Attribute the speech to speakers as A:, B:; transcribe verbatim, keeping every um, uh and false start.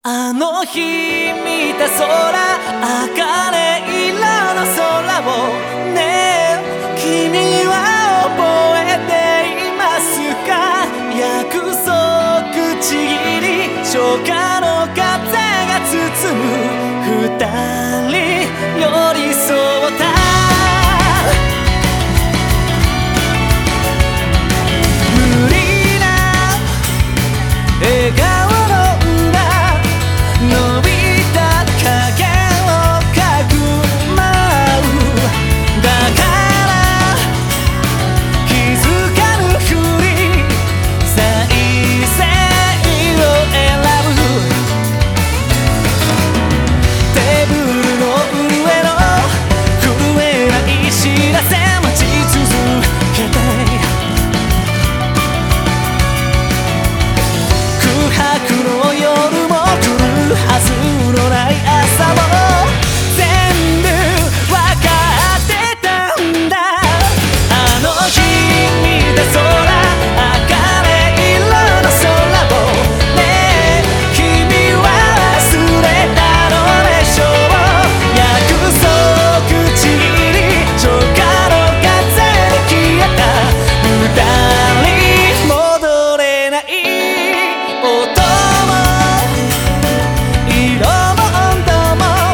A: あの日見た空、茜色の空をねえ君は覚えていますか？約束ちぎり初夏の風が包む二人寄り添う